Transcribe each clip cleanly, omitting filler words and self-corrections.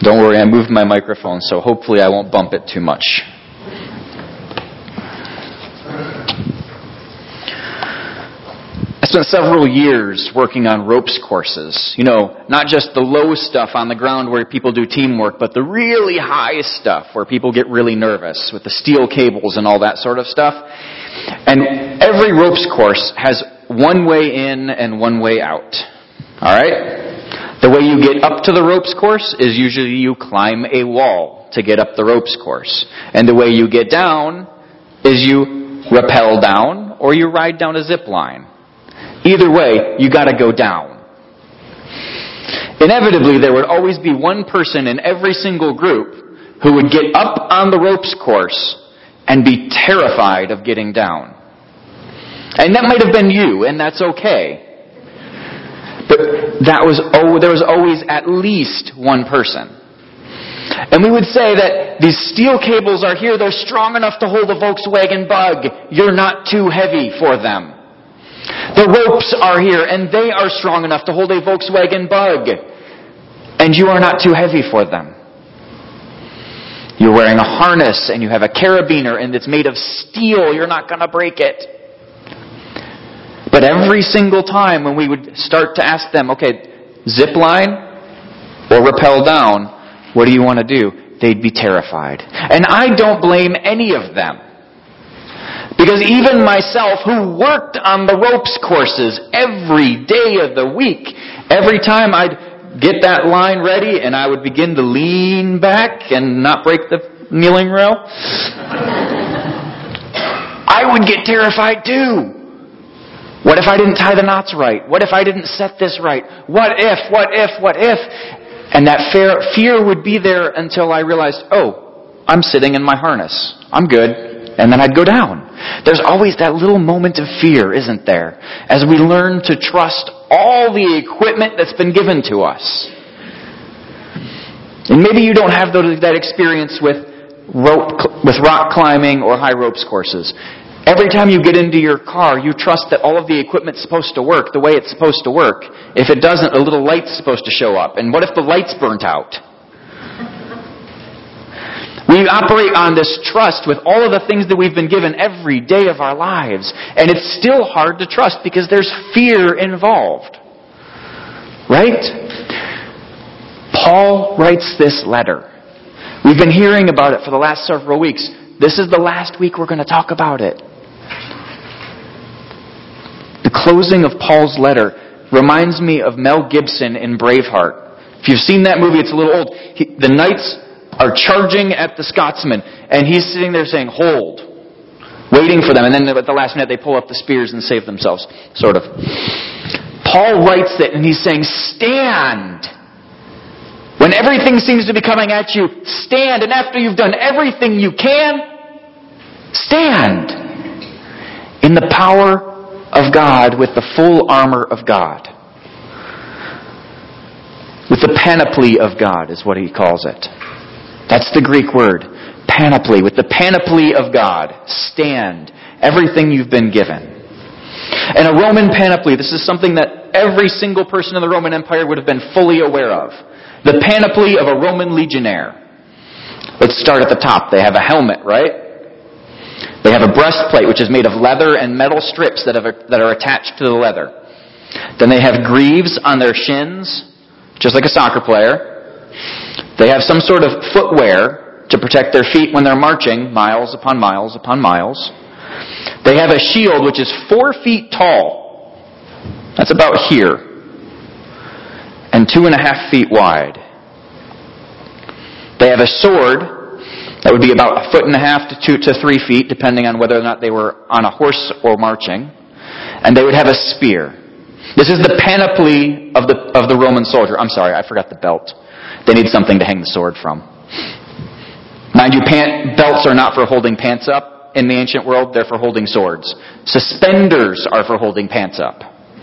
Don't worry, I moved my microphone, so hopefully I won't bump it too much. I spent several years working on ropes courses. Not just the low stuff on the ground where people do teamwork, but the really high stuff where people get really nervous with the steel cables and all that sort of stuff. And every ropes course has one way in and one way out. Alright? The way you get up to the ropes course is usually you climb a wall to get up the ropes course. And the way you get down is you rappel down or you ride down a zip line. Either way, you gotta go down. Inevitably, there would always be one person in every single group who would get up on the ropes course and be terrified of getting down. And that might have been you, and that's okay. But there was always at least one person. And we would say that these steel cables are here, they're strong enough to hold a Volkswagen Bug. You're not too heavy for them. The ropes are here, and they are strong enough to hold a Volkswagen Bug. And you are not too heavy for them. You're wearing a harness, and you have a carabiner, and it's made of steel. You're not going to break it. But every single time when we would start to ask them, okay, zip line or rappel down, what do you want to do? They'd be terrified. And I don't blame any of them. Because even myself, who worked on the ropes courses every day of the week, every time I'd get that line ready and I would begin to lean back and not break the kneeling rail, I would get terrified too. What if I didn't tie the knots right? What if I didn't set this right? What if? And that fear would be there until I realized, I'm sitting in my harness. I'm good. And then I'd go down. There's always that little moment of fear, isn't there? As we learn to trust all the equipment that's been given to us. And maybe you don't have that experience with rock climbing or high ropes courses. Every time you get into your car, you trust that all of the equipment's supposed to work the way it's supposed to work. If it doesn't, a little light's supposed to show up. And what if the light's burnt out? We operate on this trust with all of the things that we've been given every day of our lives. And it's still hard to trust because there's fear involved. Right? Paul writes this letter. We've been hearing about it for the last several weeks. This is the last week we're going to talk about it. The closing of Paul's letter reminds me of Mel Gibson in Braveheart. If you've seen that movie, it's a little old. The knights are charging at the Scotsman, and he's sitting there saying, hold, waiting for them, and then at the last minute they pull up the spears and save themselves, sort of. Paul writes that, and he's saying, stand. When everything seems to be coming at you, stand, and after you've done everything you can, stand in the power of God with the full armor of God. With the panoply of God is what he calls it. That's the Greek word, panoply. With the panoply of God, stand. Everything you've been given. And a Roman panoply, this is something that every single person in the Roman Empire would have been fully aware of. The panoply of a Roman legionnaire. Let's start at the top. They have a helmet, right? They have a breastplate, which is made of leather and metal strips that are attached to the leather. Then they have greaves on their shins, just like a soccer player. They have some sort of footwear to protect their feet when they're marching miles upon miles upon miles. They have a shield which is 4 feet tall. That's about here. And 2.5 feet wide. They have a sword that would be about 1.5 to 3 feet, depending on whether or not they were on a horse or marching. And they would have a spear. This is the panoply of the Roman soldier. I'm sorry, I forgot the belt. They need something to hang the sword from. Mind you, belts are not for holding pants up in the ancient world. They're for holding swords. Suspenders are for holding pants up.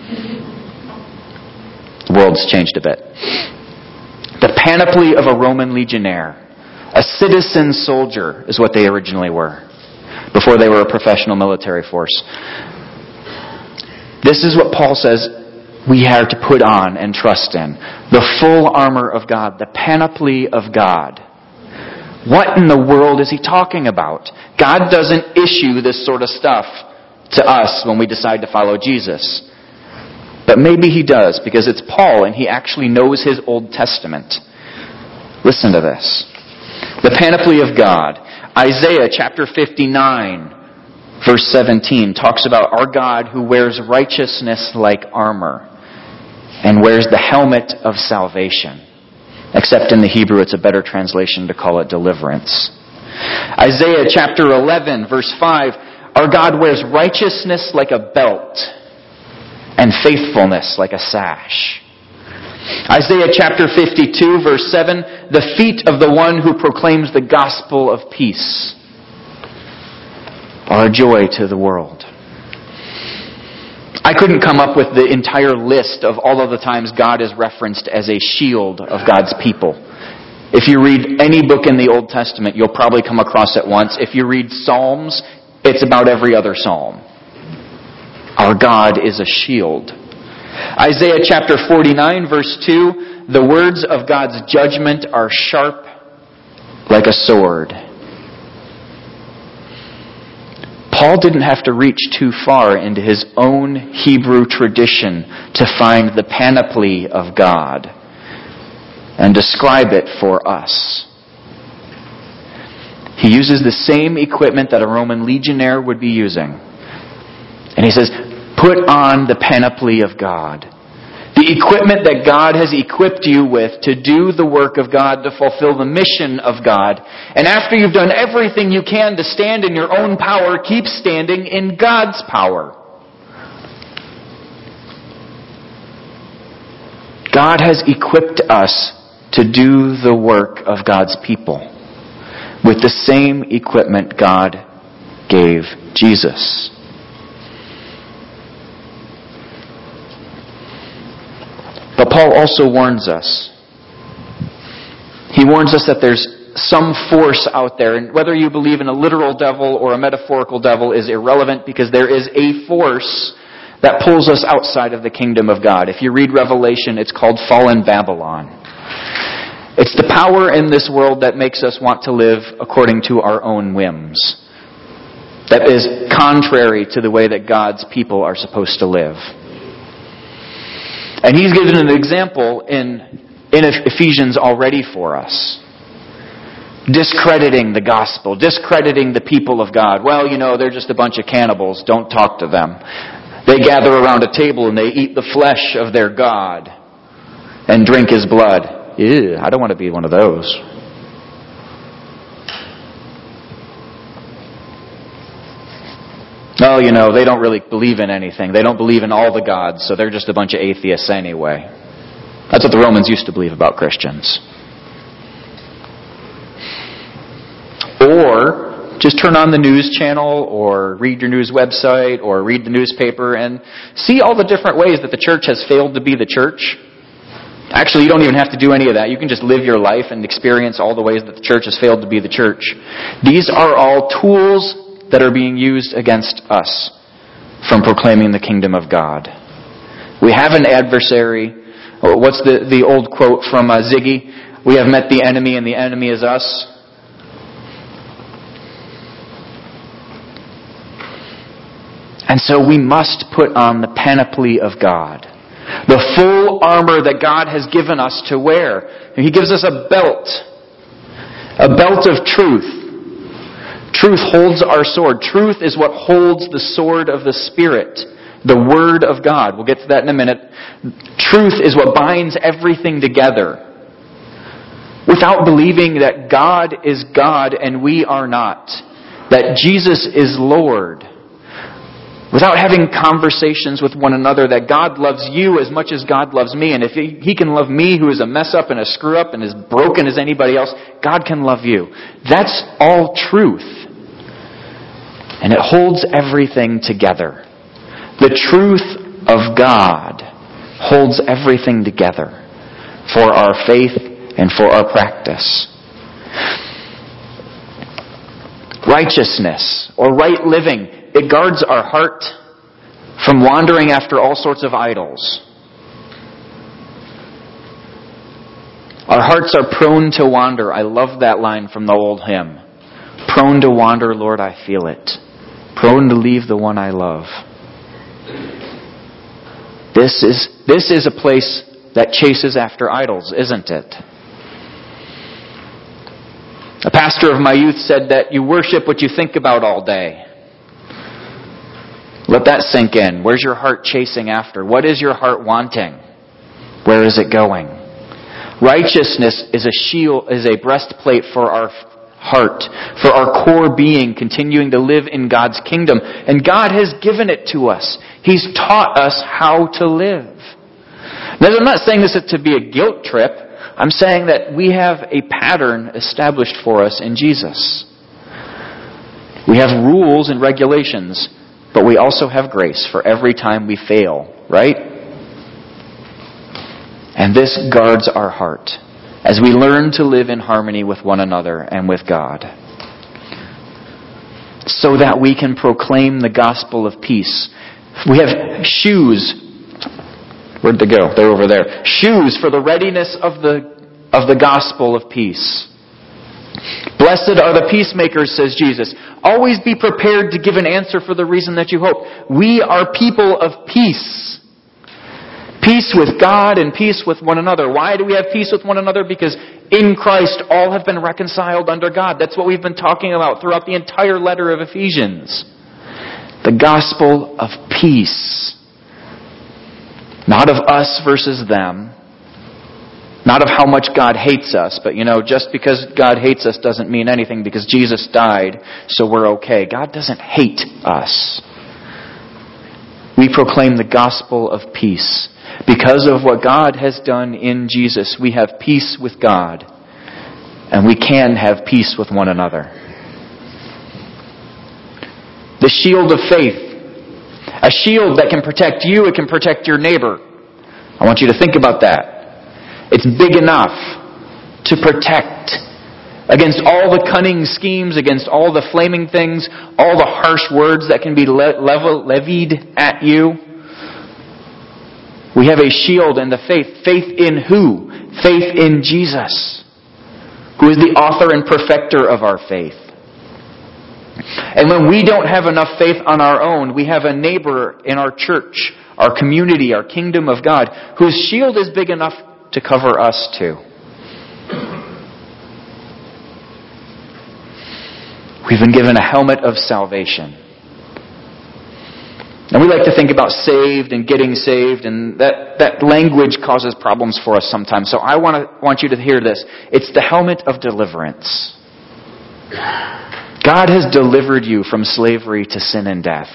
The world's changed a bit. The panoply of a Roman legionnaire. A citizen soldier is what they originally were. Before they were a professional military force. This is what Paul says we are to put on and trust in. The full armor of God, the panoply of God. What in the world is he talking about? God doesn't issue this sort of stuff to us when we decide to follow Jesus. But maybe he does, because it's Paul and he actually knows his Old Testament. Listen to this. The panoply of God. Isaiah chapter 59, verse 17, talks about our God who wears righteousness like armor and wears the helmet of salvation. Except in the Hebrew, it's a better translation to call it deliverance. Isaiah chapter 11, verse 5, our God wears righteousness like a belt and faithfulness like a sash. Isaiah chapter 52, verse 7, the feet of the one who proclaims the gospel of peace are a joy to the world. I couldn't come up with the entire list of all of the times God is referenced as a shield of God's people. If you read any book in the Old Testament, you'll probably come across it once. If you read Psalms, it's about every other psalm. Our God is a shield. Isaiah chapter 49, verse 2, the words of God's judgment are sharp like a sword. Paul didn't have to reach too far into his own Hebrew tradition to find the panoply of God and describe it for us. He uses the same equipment that a Roman legionnaire would be using. And he says, put on the panoply of God. The equipment that God has equipped you with to do the work of God, to fulfill the mission of God. And after you've done everything you can to stand in your own power, keep standing in God's power. God has equipped us to do the work of God's people with the same equipment God gave Jesus. But Paul also warns us. He warns us that there's some force out there, and whether you believe in a literal devil or a metaphorical devil is irrelevant, because there is a force that pulls us outside of the kingdom of God. If you read Revelation, it's called fallen Babylon. It's the power in this world that makes us want to live according to our own whims. That is contrary to the way that God's people are supposed to live. And he's given an example in Ephesians already for us. Discrediting the gospel, discrediting the people of God. Well, they're just a bunch of cannibals. Don't talk to them. They gather around a table and they eat the flesh of their God and drink his blood. Ew, I don't want to be one of those. Oh, they don't really believe in anything. They don't believe in all the gods, so they're just a bunch of atheists anyway. That's what the Romans used to believe about Christians. Or just turn on the news channel or read your news website or read the newspaper and see all the different ways that the church has failed to be the church. Actually, you don't even have to do any of that. You can just live your life and experience all the ways that the church has failed to be the church. These are all tools that are being used against us from proclaiming the kingdom of God. We have an adversary. What's the old quote from Ziggy? We have met the enemy and the enemy is us. And so we must put on the panoply of God. The full armor that God has given us to wear. He gives us a belt of truth. Truth holds our sword. Truth is what holds the sword of the Spirit, the Word of God. We'll get to that in a minute. Truth is what binds everything together. Without believing that God is God and we are not, that Jesus is Lord, without having conversations with one another that God loves you as much as God loves me, and if He can love me who is a mess up and a screw up and as broken as anybody else, God can love you. That's all truth. And it holds everything together. The truth of God holds everything together for our faith and for our practice. Righteousness, or right living, it guards our heart from wandering after all sorts of idols. Our hearts are prone to wander. I love that line from the old hymn. Prone to wander, Lord, I feel it. Prone to leave the one I love. This is a place that chases after idols, isn't it? A pastor of my youth said that you worship what you think about all day. Let that sink in. Where's your heart chasing after? What is your heart wanting? Where is it going? Righteousness is a shield, is a breastplate for our heart, for our core being, continuing to live in God's kingdom. And God has given it to us. He's taught us how to live. Now, I'm not saying this to be a guilt trip. I'm saying that we have a pattern established for us in Jesus. We have rules and regulations, but we also have grace for every time we fail, right? And this guards our heart as we learn to live in harmony with one another and with God, so that we can proclaim the gospel of peace. We have shoes. Where'd they go? They're over there. Shoes for the readiness of the gospel of peace. Blessed are the peacemakers, says Jesus. Always be prepared to give an answer for the reason that you hope. We are people of peace. Peace with God and peace with one another. Why do we have peace with one another? Because in Christ all have been reconciled under God. That's what we've been talking about throughout the entire letter of Ephesians. The gospel of peace. Not of us versus them. Not of how much God hates us. But just because God hates us doesn't mean anything, because Jesus died, so we're okay. God doesn't hate us. We proclaim the gospel of peace. Because of what God has done in Jesus, we have peace with God. And we can have peace with one another. The shield of faith. A shield that can protect you, it can protect your neighbor. I want you to think about that. It's big enough to protect against all the cunning schemes, against all the flaming things, all the harsh words that can be levied at you. We have a shield and the faith. Faith in who? Faith in Jesus, who is the author and perfecter of our faith. And when we don't have enough faith on our own, we have a neighbor in our church, our community, our kingdom of God, whose shield is big enough to cover us too. We've been given a helmet of salvation. And we like to think about saved and getting saved, and that language causes problems for us sometimes. So I want you to hear this. It's the helmet of deliverance. God has delivered you from slavery to sin and death.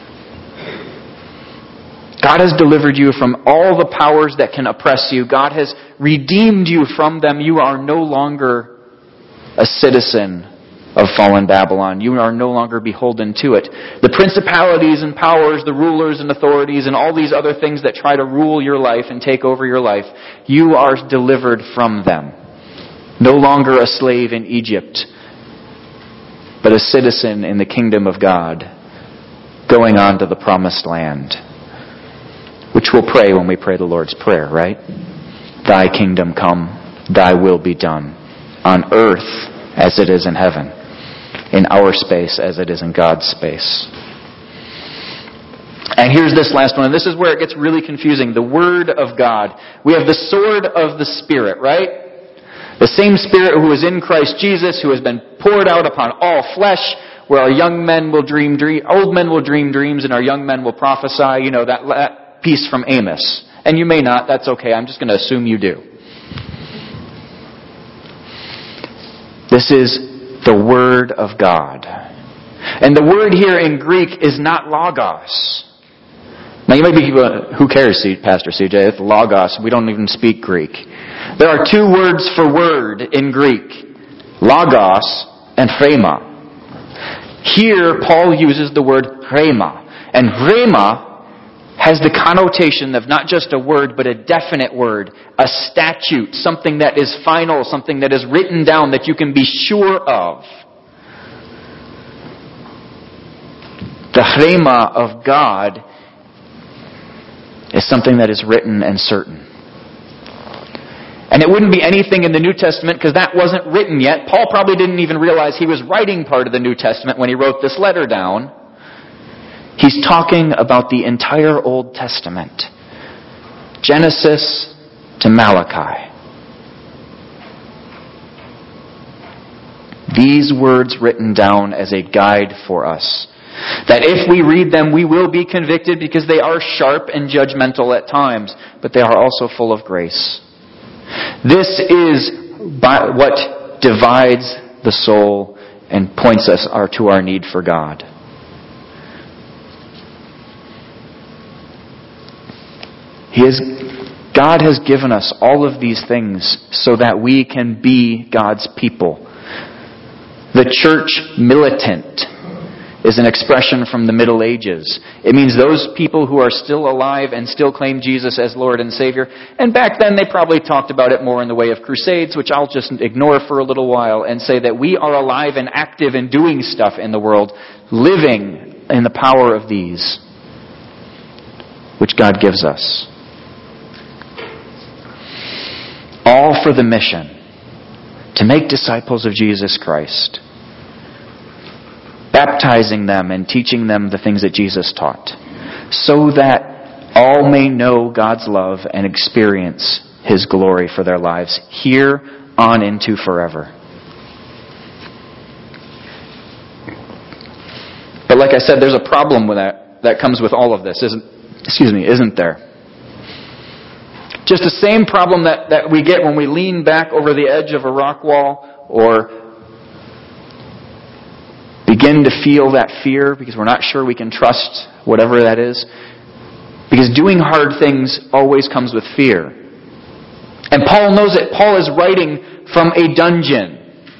God has delivered you from all the powers that can oppress you. God has redeemed you from them. You are no longer a citizen of fallen Babylon. You are no longer beholden to it. The principalities and powers, the rulers and authorities, and all these other things that try to rule your life and take over your life, you are delivered from them. No longer a slave in Egypt, but a citizen in the kingdom of God, going on to the promised land, which we'll pray when we pray the Lord's Prayer, right? Thy kingdom come, thy will be done, on earth as it is in heaven, in our space as it is in God's space. And here's this last one, and this is where it gets really confusing. The Word of God. We have the sword of the Spirit, right? The same Spirit who is in Christ Jesus, who has been poured out upon all flesh, where our young men will dream old men will dream dreams, and our young men will prophesy. You know, that piece from Amos. And you may not, that's okay, I'm just going to assume you do. This is the Word of God. And the word here in Greek is not logos. Now you might be, who cares, Pastor CJ? It's logos. We don't even speak Greek. There are two words for word in Greek. Logos and rhema. Here, Paul uses the word rhema. And rhema has the connotation of not just a word, but a definite word, a statute, something that is final, something that is written down that you can be sure of. The rhema of God is something that is written and certain. And it wouldn't be anything in the New Testament because that wasn't written yet. Paul probably didn't even realize he was writing part of the New Testament when he wrote this letter down. He's talking about the entire Old Testament. Genesis to Malachi. These words written down as a guide for us. That if we read them, we will be convicted because they are sharp and judgmental at times, but they are also full of grace. This is what divides the soul and points us to our need for God. God has given us all of these things so that we can be God's people. The church militant is an expression from the Middle Ages. It means those people who are still alive and still claim Jesus as Lord and Savior. And back then they probably talked about it more in the way of crusades, which I'll just ignore for a little while and say that we are alive and active and doing stuff in the world, living in the power of these, which God gives us. All for the mission to make disciples of Jesus Christ, baptizing them and teaching them the things that Jesus taught, so that all may know God's love and experience His glory for their lives here on into forever. But like I said, there's a problem with that comes with all of this, isn't there? Just the same problem that we get when we lean back over the edge of a rock wall or begin to feel that fear because we're not sure we can trust whatever that is. Because doing hard things always comes with fear. And Paul knows it. Paul is writing from a dungeon,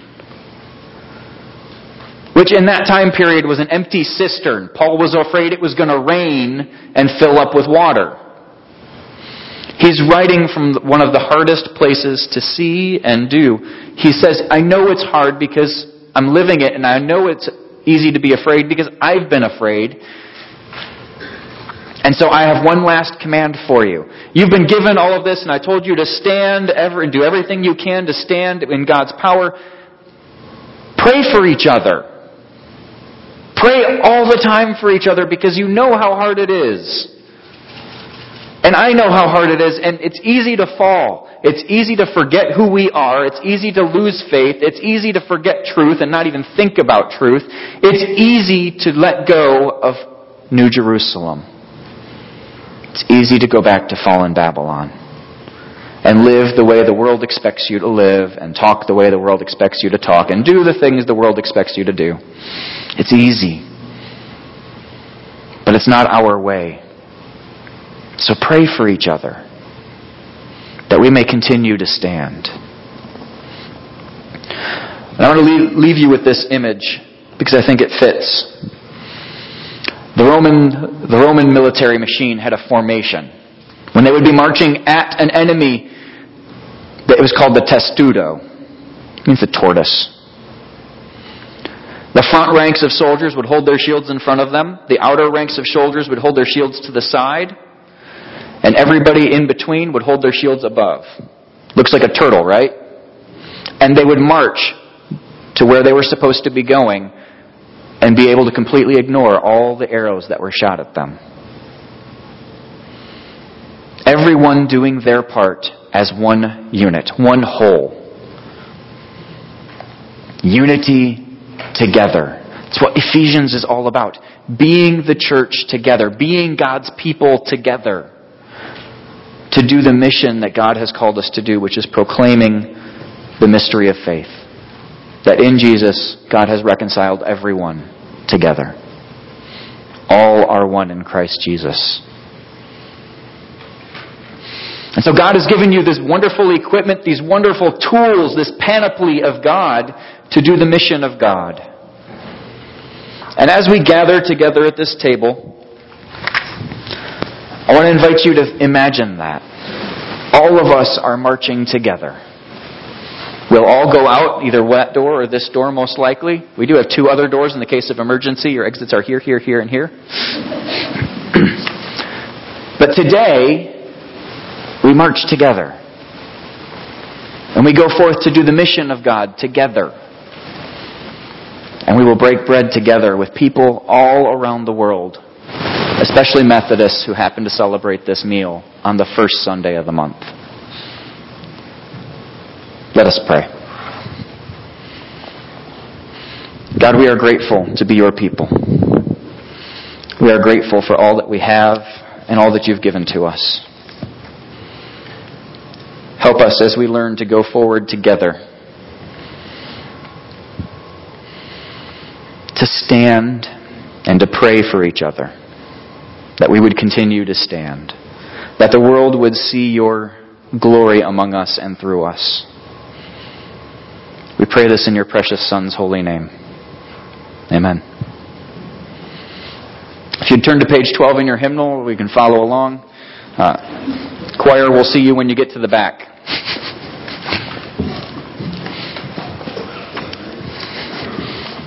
which in that time period was an empty cistern. Paul was afraid it was going to rain and fill up with water. He's writing from one of the hardest places to see and do. He says, I know it's hard because I'm living it, and I know it's easy to be afraid because I've been afraid. And so I have one last command for you. You've been given all of this, and I told you to stand and do everything you can to stand in God's power. Pray for each other. Pray all the time for each other because you know how hard it is. And I know how hard it is, and it's easy to fall. It's easy to forget who we are. It's easy to lose faith. It's easy to forget truth and not even think about truth. It's easy to let go of New Jerusalem. It's easy to go back to fallen Babylon and live the way the world expects you to live and talk the way the world expects you to talk and do the things the world expects you to do. It's easy. But it's not our way. So pray for each other, that we may continue to stand. And I want to leave you with this image, because I think it fits. The Roman military machine had a formation. When they would be marching at an enemy, it was called the testudo. It means the tortoise. The front ranks of soldiers would hold their shields in front of them. The outer ranks of soldiers would hold their shields to the side. And everybody in between would hold their shields above. Looks like a turtle, right? And they would march to where they were supposed to be going and be able to completely ignore all the arrows that were shot at them. Everyone doing their part as one unit, one whole. Unity together. It's what Ephesians is all about. Being the church together. Being God's people together. To do the mission that God has called us to do, which is proclaiming the mystery of faith. That in Jesus, God has reconciled everyone together. All are one in Christ Jesus. And so God has given you this wonderful equipment, these wonderful tools, this panoply of God to do the mission of God. And as we gather together at this table, I want to invite you to imagine that. All of us are marching together. We'll all go out, either that door or this door most likely. We do have two other doors in the case of emergency. Your exits are here, here, here, and here. But today, we march together. And we go forth to do the mission of God together. And we will break bread together with people all around the world, especially Methodists who happen to celebrate this meal on the first Sunday of the month. Let us pray. God, we are grateful to be your people. We are grateful for all that we have and all that you've given to us. Help us as we learn to go forward together, to stand and to pray for each other, that we would continue to stand, that the world would see your glory among us and through us. We pray this in your precious Son's holy name. Amen. If you'd turn to page 12 in your hymnal, we can follow along. Choir, we'll see you when you get to the back.